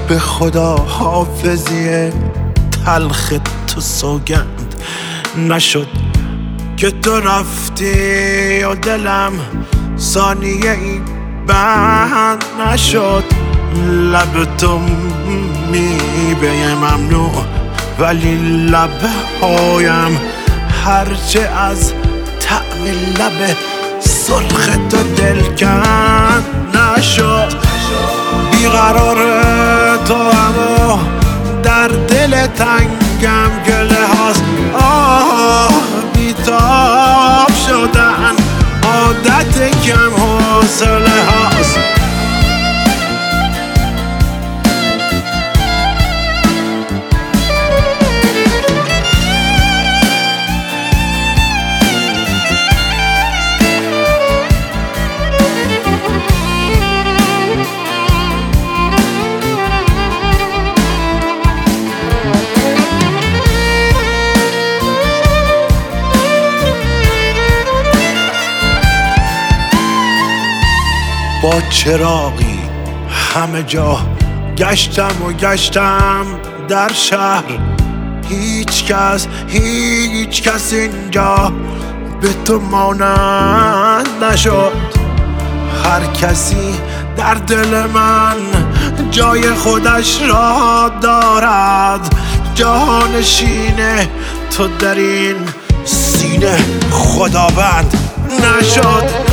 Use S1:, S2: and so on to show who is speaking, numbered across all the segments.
S1: به خدا حافظی تلخ تو سوگند نشد که تو رفتی و دلم ثانیه ای بند نشد. لب تو میوه ممنوع ولی لبهایم هرچه از طعم لب سرخ تو دلکند نشد. بیقرار تو اما در دل تنگم گله هاست. بیتاب شدن عادت کم حوصله هاست. با چراغی همه جا گشتم در شهر. هیچ کس اینجا به تو مانند نشد. هر کسی در دل من جای خودش را دارد. جانشین تو در این سینه خداوند نشد.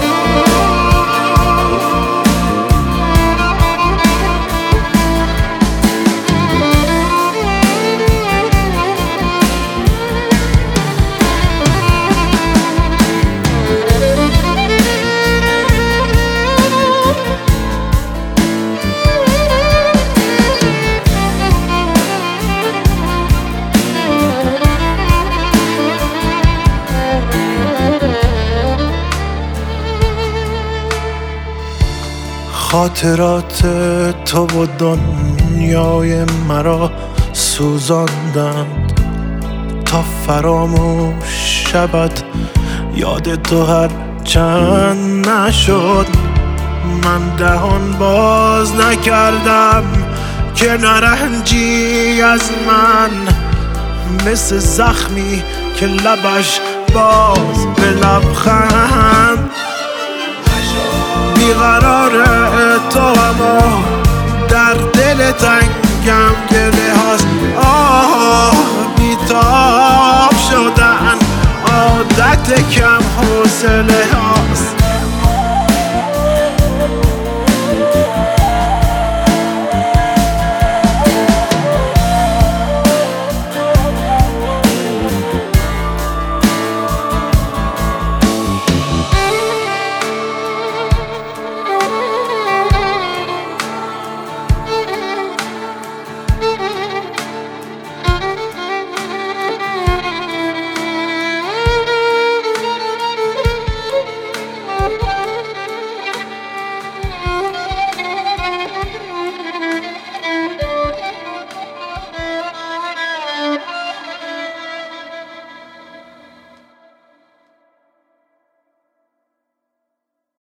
S1: خاطرات تو و دنیای مرا سوزاندند تا فراموش شود یاد تو هر چند نشد. من دهان باز نکردم که نرنجی از من مثل زخمی که لبش باز به لبخند. بیقرار تو اما در دل تنگم گله هاست. بیتاب شدن عادت کم حوصله